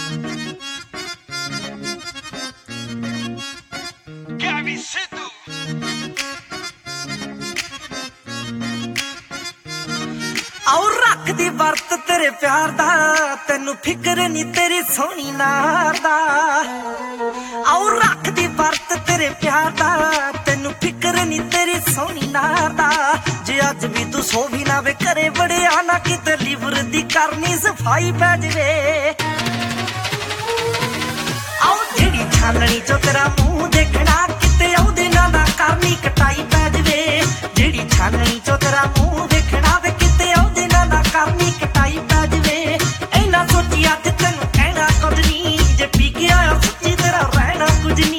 ਆਉ ਰੱਖਦੀ ਵਰਤ ਤੇਰੇ ਪਿਆਰ ਦਾ, ਤੈਨੂੰ ਫਿਕਰ ਨੀ ਤੇਰੀ ਸੋਹਣੀ ਨਾਰ ਦਾ। ਆਉ ਰੱਖਦੀ ਵਰਤ ਤੇਰੇ ਪਿਆਰ ਦਾ, ਤੈਨੂੰ ਫਿਕਰ ਨੀ ਤੇਰੀ ਸੋਹਣੀ ਨਾਰ ਦਾ। ਜੇ ਅੱਜ ਵੀ ਤੂੰ ਸੋ ਵੀ ਨਾ ਵੇ ਘਰੇ ਵੜਿਆ ਨਾ, ਕਿਤੇ ਲੀਵਰ ਦੀ ਕਰਨੀ ਸਫਾਈ ਪੈ ਜਵੇ। ਆਉ ਜਿਹੜੀ ਛਾਨਣੀ ਚੋਂ ਤੇਰਾ ਮੂੰਹ ਦੇਖਣਾ, ਕਿਤੇ ਉਹਦੇ ਨਾਲ ਨਾ ਕਰਨੀ ਕਟਾਈ ਪੈ ਜਵੇ। ਜਿਹੜੀ ਛਾਨਣੀ ਚੋਂ ਤੇਰਾ ਮੂੰਹ ਦੇਖਣਾ ਵੇ, ਕਿਤੇ ਉਹਦੇ ਨਾਲ ਨਾ ਕਰਨੀ ਕਟਾਈ ਪੈ ਜਵੇ। ਇੰਨਾ ਸੋਚੀ ਅੱਜ ਤੈਨੂੰ ਕਹਿਣਾ ਕੁਝ ਨੀ, ਜੇ ਪੀ ਕੇ ਆਇਆ ਸੱਚੀ ਤੇਰਾ ਰਹਿਣਾ ਕੁਝ ਨੀ।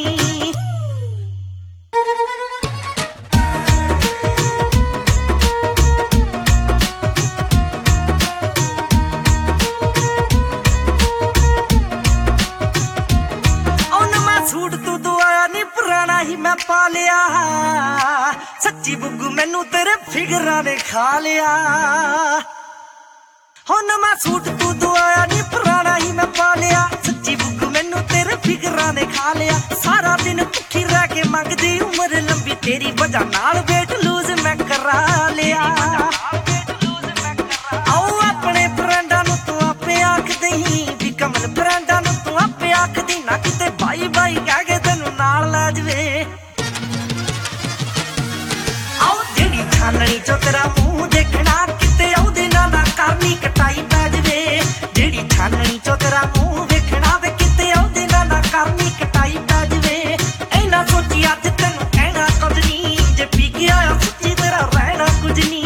ਸੂਟ ਤੂੰ ਦਵਾਇਆ ਨੀ ਪੁਰਾਣਾ ਹੀ ਮੈਂ ਪਾ ਲਿਆ, ਸੱਚੀ ਬੁੱਗੂ ਮੈਨੂੰ ਤੇਰੇ ਫਿਗਰਾਂ ਨੇ ਖਾ ਲਿਆ। ਹੋ ਨਵਾਂ ਸੂਟ ਤੂੰ ਦਵਾਇਆ ਨੀ ਪੁਰਾਣਾ ਹੀ ਮੈਂ ਪਾ ਲਿਆ, ਸੱਚੀ ਬੁੱਗੂ ਮੈਨੂੰ ਤੇਰੇ ਫਿਗਰਾਂ ਨੇ ਖਾ ਲਿਆ। ਸਾਰਾ ਦਿਨ ਭੁੱਖੀ ਰਹਿ ਕੇ ਮੰਗਦੀ ਉਮਰ ਲੰਬੀ, ਤੇਰੀ ਵਜ੍ਹਾ ਨਾਲ ਵੇਟ ਲੂਜ਼ ਮੈਂ ਕਰਾ ਲਿਆ। ਆਓ ਆਪਣੇ ਫਰੈਂਡਾਂ ਨੂੰ ਤੂੰ ਆਪੇ ਆਖ ਦਈ ਵੀ ਕਮਲ ਫਰੈਂਡਾਂ ਨੂੰ ਤੂੰ ਆਪੇ ਆਖਦੀ ਨਾ, ਕਿਤੇ ਬਾਈ ਬਾਈ ਕਹਿ ਕੇ ਤੈਨੂੰ ਨਾਲ ਲੈ ਜਵੇ। ਆਓ ਜਿਹੜੀ ਛਾਨਣੀ ਚੋਂ ਤੇਰਾ ਮੂੰਹ ਦੇਖਣਾ, ਕਿਤੇ ਉਹਦੇ ਨਾਲ ਨਾ ਕਰਨੀ ਕਟਾਈ ਪੈ ਜਵੇ। ਜਿਹੜੀ ਛਾਨਣੀ ਚੋਂ ਤੇਰਾ ਮੂੰਹ ਵੇਖਣਾ ਵੇ, ਕਿਤੇ ਉਹਦੇ ਨਾਲ ਨਾ ਕਰਨੀ ਕਟਾਈ ਪੈ ਜਵੇ। ਇੰਨਾ ਸੋਚੀ ਅੱਜ ਤੈਨੂੰ ਕਹਿਣਾ ਕੁਝ ਨੀ, ਜੇ ਪੀ ਕੇ ਆਇਆ ਸੱਚੀ ਤੇਰਾ ਰਹਿਣਾ ਕੁਝ ਨੀ।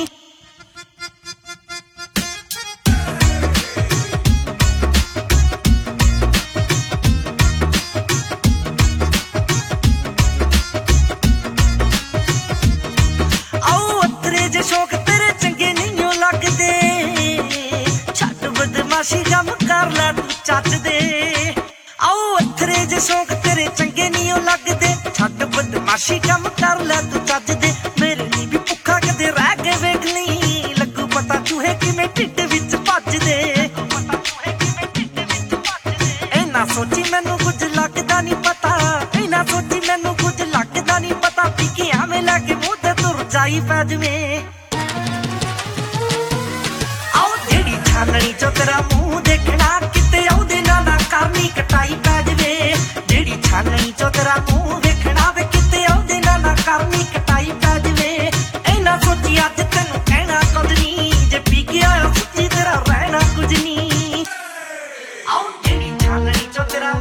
ਸ਼ੌਕ ਤੇਰੇ ਚੰਗੇ ਨਹੀਂ ਲੱਗਦੇ, ਛੱਡ ਬਦਮਾਸ਼ੀ ਕੰਮ ਕਰ ਲੈ ਤੂੰ ਚੱਜ ਦੇ। ਆਓ ਅਥਰੇ ਜੇ ਸ਼ੌਕ ਤੇਰੇ ਚੰਗੇ ਨਹੀਂ ਲੱਗਦੇ, ਛੱਡ ਬਦਮਾਸ਼ੀ ਕੰਮ ਕਰ ਲੈ ਤੂੰ ਚੱਜ ਦੇ। ਮੇਰੇ ਲਈ ਵੀ ਭੁੱਖਾ ਕਦੇ ਰਹਿ ਕੇ ਵੇਖ ਲਈ, ਲੱਗੂ ਪਤਾ ਚੂਹੇ ਕਿਵੇਂ ਢਿੱਡ ਵਿੱਚ ਭੱਜਦੇ। ਇੰਨਾ ਸੋਚੀ ਮੈਨੂੰ ਕੁਝ ਲੱਗਦਾ ਨਹੀਂ ਪਤਾ, ਇੰਨਾ ਸੋਚੀ ਮੈਨੂੰ ਕੁਝ ਲੱਗਦਾ ਨਹੀਂ ਪਤਾ, ਪੀ ਕੇ ਐਵੇਂ ਲੈ ਕੇ ਮੂੰਹ ਤੇ ਤੁਰ ਜਾਈ ਪੈ ਜਵੇਂ। ਛਾਨਣੀ ਚੋਂ ਤੇਰਾ ਮੂੰਹ ਦੇਖਣਾ, ਕਿਤੇ ਉਹਦੇ ਨਾਲ ਨਾ ਕਰਨੀ ਕਟਾਈ ਪੈ ਜਵੇ। ਜਿਹੜੀ ਛਾਨਣੀ ਚੋਂ ਤੇਰਾ ਮੂੰਹ ਦੇਖਣਾ ਵੇ, ਕਿਤੇ ਉਹਦੇ ਨਾਲ ਨਾ ਕਰਨੀ ਕਟਾਈ ਪੈ ਜਵੇ। ਇੰਨਾ ਸੋਚੀ ਅੱਜ ਤੈਨੂੰ ਕਹਿਣਾ ਕੁਝ ਨੀ, ਜੇ ਪੀ ਕੇ ਆਇਆ ਸੱਚੀ ਤੇਰਾ ਰਹਿਣਾ ਕੁਝ ਨੀ। ਆਓ ਜਿਹੜੀ ਛਾਨਣੀ ਚੋਂ ਤੇਰਾ